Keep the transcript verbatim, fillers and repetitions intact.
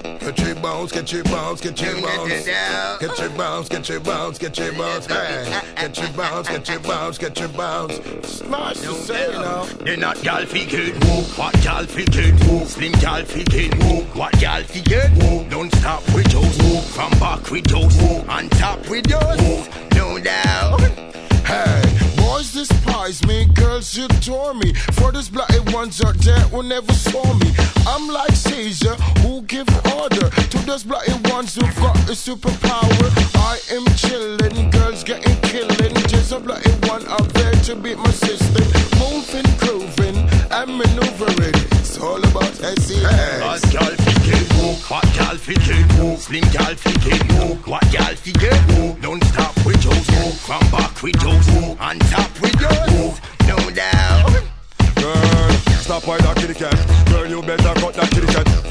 Get your bounce, get your bounce, get your bounce. Get your bounce, get your bounce, get your bounce. Hey, get your bounce, get your bounce, get your bounce. Smash the say, you know. They're not gal fi get. What gal fi get? Slim gal fi get. What gal fi get? Don't stop with those. From back with those. On top with those. No doubt. Hey, boys despise me, girls adore me. For those bloody ones out there who never saw me. I'm like Caesar, who give order to those bloody ones who've got a superpower. I am chillin', girls getting killin'. Just a bloody one out there to beat my system. Moving, grooving, and maneuvering. It's all about S E X. What gal fi get? What gal fi get? Slim gal fi get. What gal fi get? Don't stop with those. From back with those. On top with those. No doubt. Girl, stop by that kitty cat. Girl, you better cut that kitty cat.